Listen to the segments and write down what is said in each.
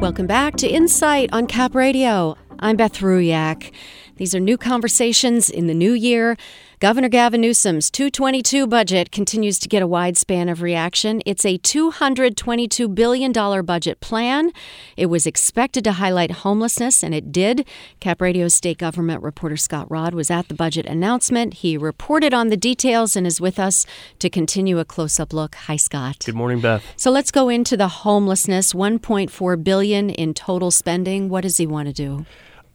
Welcome back to Insight on Cap Radio. I'm Beth Ruyak. These are new conversations in the new year. Governor Gavin Newsom's 222 budget continues to get a wide span of reaction. It's a $222 billion budget plan. It was expected to highlight homelessness, and it did. Cap Radio's state government reporter Scott Rodd was at the budget announcement. He reported on the details and is with us to continue a close-up look. Hi, Scott. Good morning, Beth. So let's go into the homelessness. $1.4 billion in total spending. What does he want to do?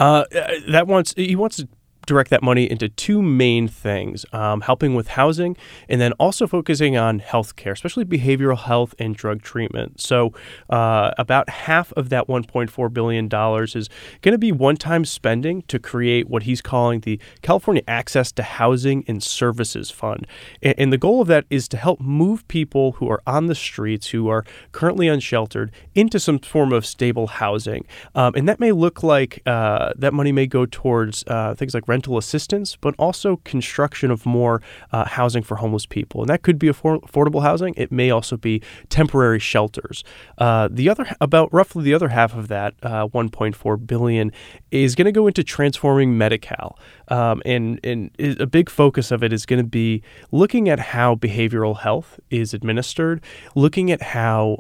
He wants to direct that money into two main things, helping with housing and then also focusing on healthcare, especially behavioral health and drug treatment. So about half of that $1.4 billion is going to be one-time spending to create what he's calling the California Access to Housing and Services Fund. And the goal of that is to help move people who are on the streets, who are currently unsheltered, into some form of stable housing. And that may look like that money may go towards things like rental assistance, but also construction of more housing for homeless people. And that could be affordable housing. It may also be temporary shelters. Roughly the other half of that $1.4 billion is going to go into transforming Medi-Cal. And a big focus of it is going to be looking at how behavioral health is administered, looking at how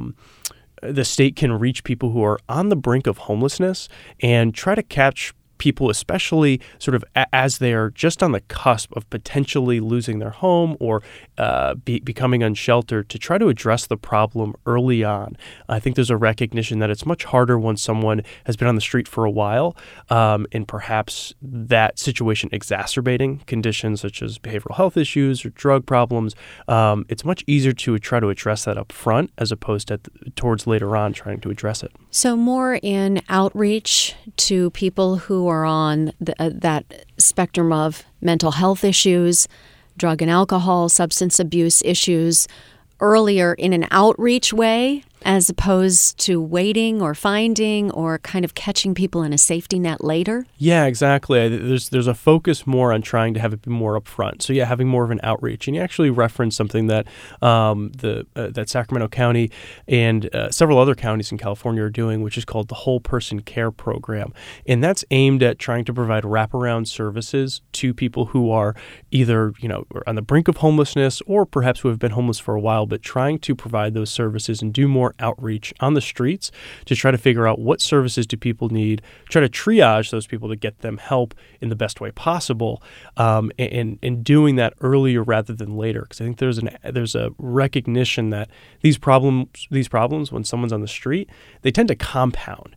the state can reach people who are on the brink of homelessness and try to catch people, especially sort of as they're just on the cusp of potentially losing their home or becoming unsheltered, to try to address the problem early on. I think there's a recognition that it's much harder when someone has been on the street for a while, and perhaps that situation exacerbating conditions such as behavioral health issues or drug problems. It's much easier to try to address that up front as opposed to towards later on trying to address it. So more in outreach to people who are on that spectrum of mental health issues, drug and alcohol, substance abuse issues, earlier in an outreach way, as opposed to waiting or finding or kind of catching people in a safety net later? Yeah, exactly. There's a focus more on trying to have it be more upfront. So yeah, having more of an outreach. And you actually referenced something that that Sacramento County and several other counties in California are doing, which is called the Whole Person Care Program. And that's aimed at trying to provide wraparound services to people who are either, on the brink of homelessness or perhaps who have been homeless for a while, but trying to provide those services and do more outreach on the streets to try to figure out what services do people need, try to triage those people to get them help in the best way possible, and doing that earlier rather than later. Because I think there's a recognition that these problems, when someone's on the street, they tend to compound.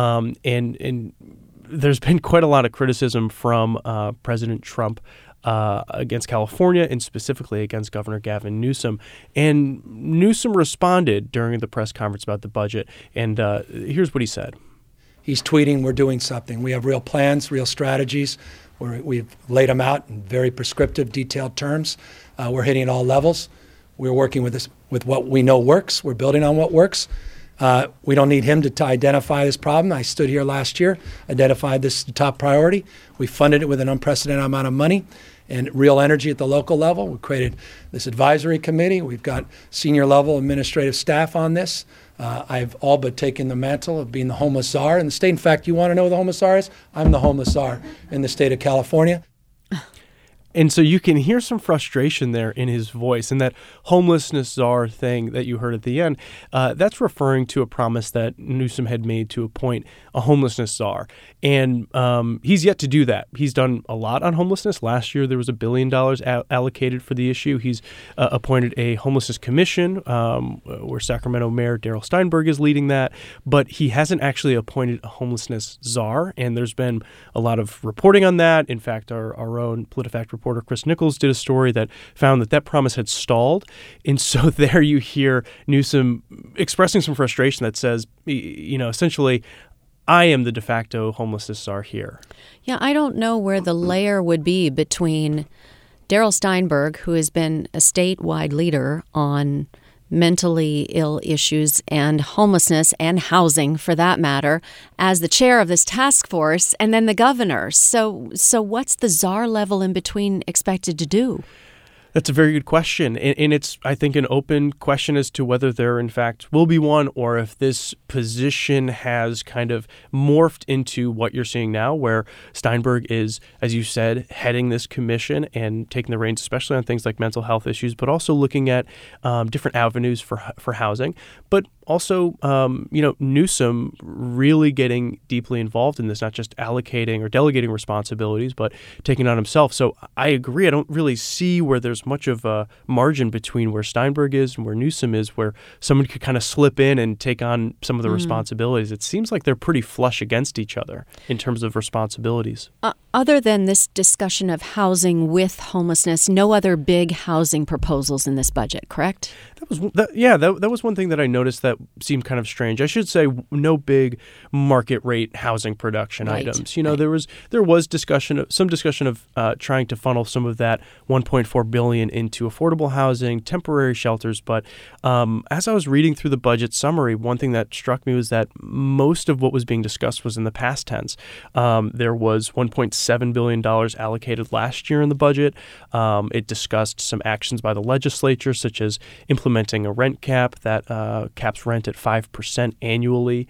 And there's been quite a lot of criticism from President Trump against California and specifically against Governor Gavin Newsom. And Newsom responded during the press conference about the budget. And here's what he said. He's tweeting, we're doing something. We have real plans, real strategies. We've laid them out in very prescriptive, detailed terms. We're hitting at all levels. We're working with what we know works. We're building on what works. We don't need him to identify this problem. I stood here last year, identified this as the top priority. We funded it with an unprecedented amount of money and real energy at the local level. We created this advisory committee. We've got senior level administrative staff on this. I've all but taken the mantle of being the homeless czar in the state. In fact, you want to know who the homeless czar is? I'm the homeless czar in the state of California. And so you can hear some frustration there in his voice. And that homelessness czar thing that you heard at the end, that's referring to a promise that Newsom had made to appoint a homelessness czar. And he's yet to do that. He's done a lot on homelessness. Last year, there was $1 billion allocated for the issue. He's appointed a homelessness commission where Sacramento Mayor Darrell Steinberg is leading that. But he hasn't actually appointed a homelessness czar. And there's been a lot of reporting on that. In fact, our own PolitiFact reporter Chris Nichols did a story that found that promise had stalled. And so there you hear Newsom expressing some frustration that says, essentially, I am the de facto homelessness czar here. Yeah, I don't know where the layer would be between Darrell Steinberg, who has been a statewide leader on mentally ill issues and homelessness and housing, for that matter, as the chair of this task force, and then the governor. So what's the czar level in between expected to do? That's a very good question. And it's, I think, an open question as to whether there, in fact, will be one, or if this position has kind of morphed into what you're seeing now, where Steinberg is, as you said, heading this commission and taking the reins, especially on things like mental health issues, but also looking at different avenues for housing. But also, Newsom really getting deeply involved in this, not just allocating or delegating responsibilities, but taking on himself. So I agree. I don't really see where there's much of a margin between where Steinberg is and where Newsom is, where someone could kind of slip in and take on some of the responsibilities. It seems like they're pretty flush against each other in terms of responsibilities. Other than this discussion of housing with homelessness, no other big housing proposals in this budget, correct? That was one thing that I noticed that seemed kind of strange. I should say no big market rate housing production items. There was some discussion of trying to funnel some of that $1.4 billion into affordable housing, temporary shelters. But as I was reading through the budget summary, one thing that struck me was that most of what was being discussed was in the past tense. There was $1.7 billion allocated last year in the budget. It discussed some actions by the legislature, such as implementing a rent cap that caps rent at 5% annually,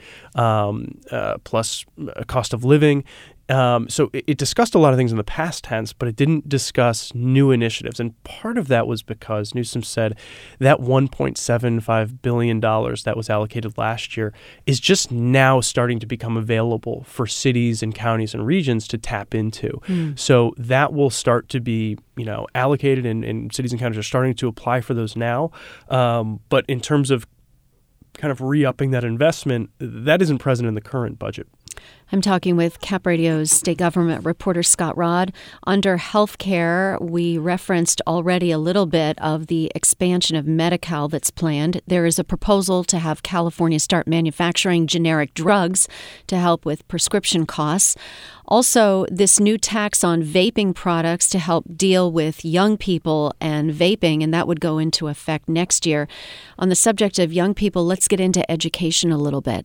plus a cost of living. So it discussed a lot of things in the past tense, but it didn't discuss new initiatives. And part of that was because Newsom said that $1.75 billion that was allocated last year is just now starting to become available for cities and counties and regions to tap into. So that will start to be, allocated, and cities and counties are starting to apply for those now. But in terms of kind of re-upping that investment, that isn't present in the current budget. I'm talking with Cap Radio's state government reporter Scott Rodd. Under healthcare, we referenced already a little bit of the expansion of Medi-Cal that's planned. There is a proposal to have California start manufacturing generic drugs to help with prescription costs. Also, this new tax on vaping products to help deal with young people and vaping, and that would go into effect next year. On the subject of young people, let's get into education a little bit.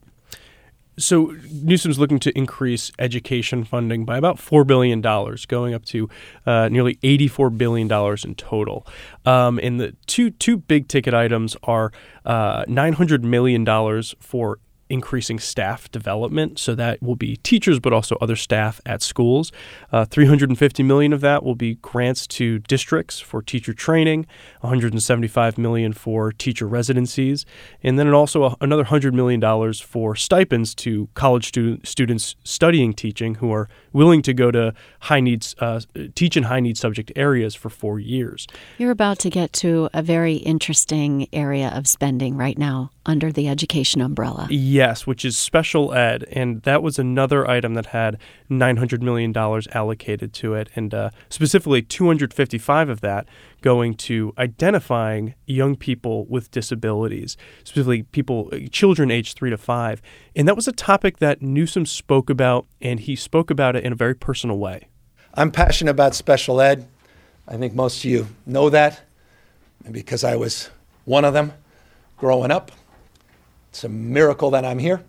So Newsom's looking to increase education funding by about $4 billion, going up to nearly $84 billion in total. And the two big ticket items are $900 million for increasing staff development. So that will be teachers, but also other staff at schools. $350 million of that will be grants to districts for teacher training, $175 million for teacher residencies, and then also another $100 million for stipends to college students studying teaching who are willing to go to teach in high needs subject areas for 4 years. You're about to get to a very interesting area of spending right now under the education umbrella. Yes, which is special ed. And that was another item that had $900 million allocated to it. And specifically, $255 of that going to identifying young people with disabilities, specifically children aged 3 to 5. And that was a topic that Newsom spoke about, and he spoke about it in a very personal way. I'm passionate about special ed. I think most of you know that, because I was one of them growing up. It's a miracle that I'm here.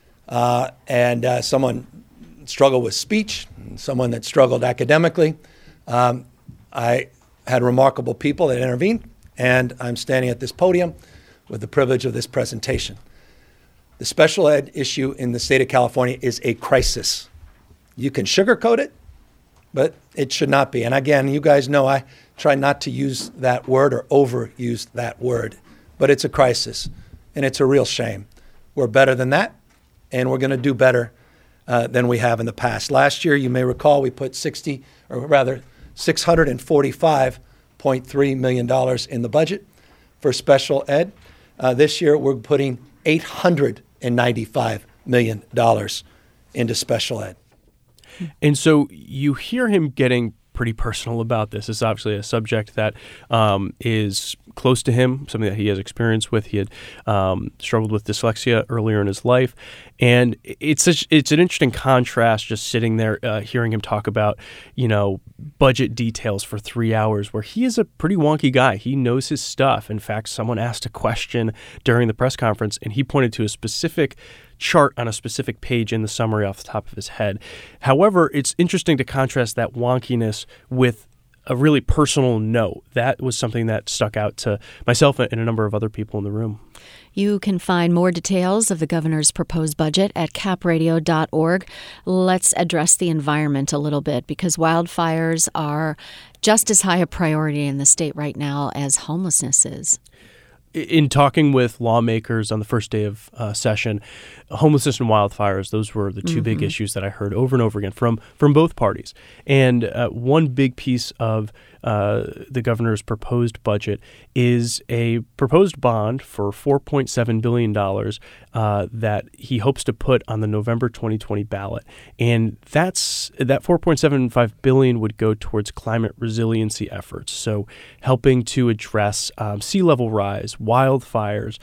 And someone struggled with speech, and someone that struggled academically. I had remarkable people that intervened, and I'm standing at this podium with the privilege of this presentation. The special ed issue in the state of California is a crisis. You can sugarcoat it, but it should not be. And again, you guys know I try not to use that word or overuse that word, but it's a crisis. And it's a real shame. We're better than that, and we're going to do better than we have in the past. Last year, you may recall, we put $645.3 million in the budget for special ed. This year, we're putting $895 million into special ed. And so you hear him getting pretty personal about this. It's obviously a subject that is close to him, something that he has experience with. He had struggled with dyslexia earlier in his life. And it's an interesting contrast just sitting there hearing him talk about, budget details for 3 hours, where he is a pretty wonky guy. He knows his stuff. In fact, someone asked a question during the press conference, and he pointed to a specific chart on a specific page in the summary off the top of his head. However, it's interesting to contrast that wonkiness with a really personal note. That was something that stuck out to myself and a number of other people in the room. You can find more details of the governor's proposed budget at capradio.org. Let's address the environment a little bit, because wildfires are just as high a priority in the state right now as homelessness is. In talking with lawmakers on the first day of session, homelessness and wildfires, those were the two big issues that I heard over and over again from both parties. And one big piece of the governor's proposed budget is a proposed bond for $4.7 billion that he hopes to put on the November 2020 ballot. And that $4.75 billion would go towards climate resiliency efforts, so helping to address sea level rise, wildfires,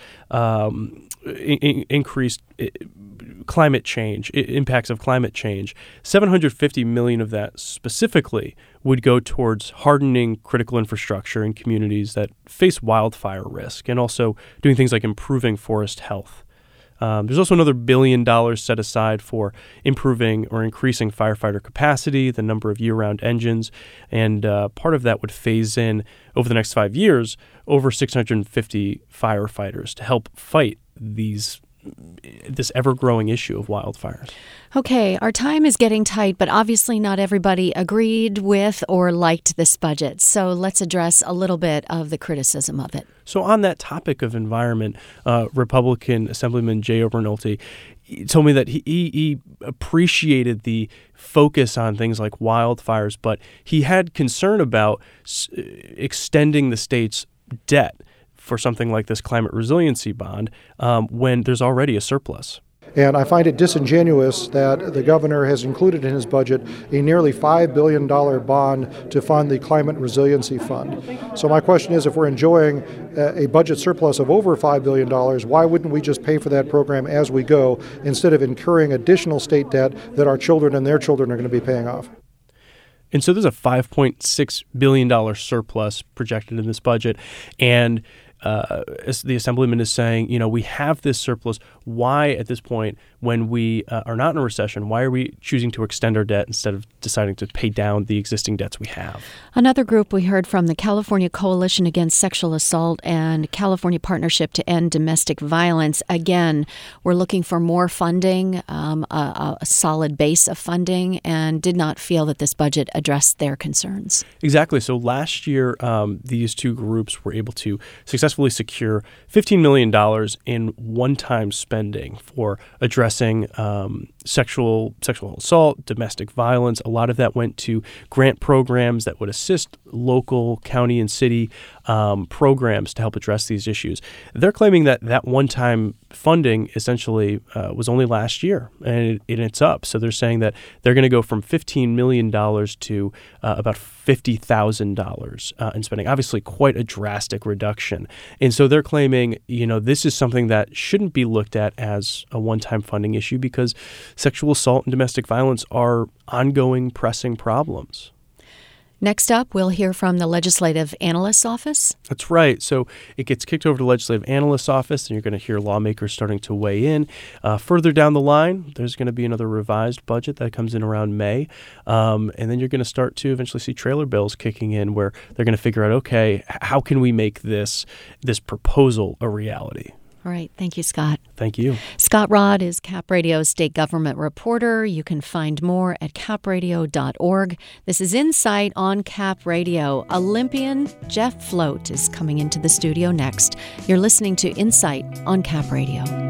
increased climate change, impacts of climate change. $750 million of that specifically would go towards hardening critical infrastructure in communities that face wildfire risk, and also doing things like improving forest health. There's also another $1 billion set aside for improving or increasing firefighter capacity, the number of year-round engines, and part of that would phase in over the next 5 years over 650 firefighters to help fight this ever-growing issue of wildfires. Okay, our time is getting tight, but obviously not everybody agreed with or liked this budget. So let's address a little bit of the criticism of it. So on that topic of environment, Republican Assemblyman Jay Obernolte told me that he appreciated the focus on things like wildfires, but he had concern about extending the state's debt for something like this climate resiliency bond when there's already a surplus. And I find it disingenuous that the governor has included in his budget a nearly $5 billion bond to fund the Climate Resiliency Fund. So my question is, if we're enjoying a budget surplus of over $5 billion, why wouldn't we just pay for that program as we go instead of incurring additional state debt that our children and their children are going to be paying off? And so there's a $5.6 billion surplus projected in this budget. And as the Assemblyman is saying, we have this surplus. Why, at this point, when we are not in a recession, why are we choosing to extend our debt instead of deciding to pay down the existing debts we have? Another group we heard from, the California Coalition Against Sexual Assault and California Partnership to End Domestic Violence. Again, we're looking for more funding, a solid base of funding, and did not feel that this budget addressed their concerns. Exactly. So last year, these two groups were able to successfully secure $15 million in one-time spending for addressing sexual assault, domestic violence. A lot of that went to grant programs that would assist local, county, and city programs to help address these issues. They're claiming that one-time funding essentially was only last year, and it's up. So they're saying that they're going to go from $15 million to about $50,000 in spending. Obviously, quite a drastic reduction. And so they're claiming, this is something that shouldn't be looked at as a one-time funding issue because sexual assault and domestic violence are ongoing, pressing problems. Next up, we'll hear from the Legislative Analyst's Office. That's right. So it gets kicked over to the Legislative Analyst's Office, and you're going to hear lawmakers starting to weigh in. Further down the line, there's going to be another revised budget that comes in around May. And then you're going to start to eventually see trailer bills kicking in where they're going to figure out, okay, how can we make this proposal a reality? All right. Thank you, Scott. Thank you. Scott Rodd is Cap Radio's state government reporter. You can find more at capradio.org. This is Insight on Cap Radio. Olympian Jeff Float is coming into the studio next. You're listening to Insight on Cap Radio.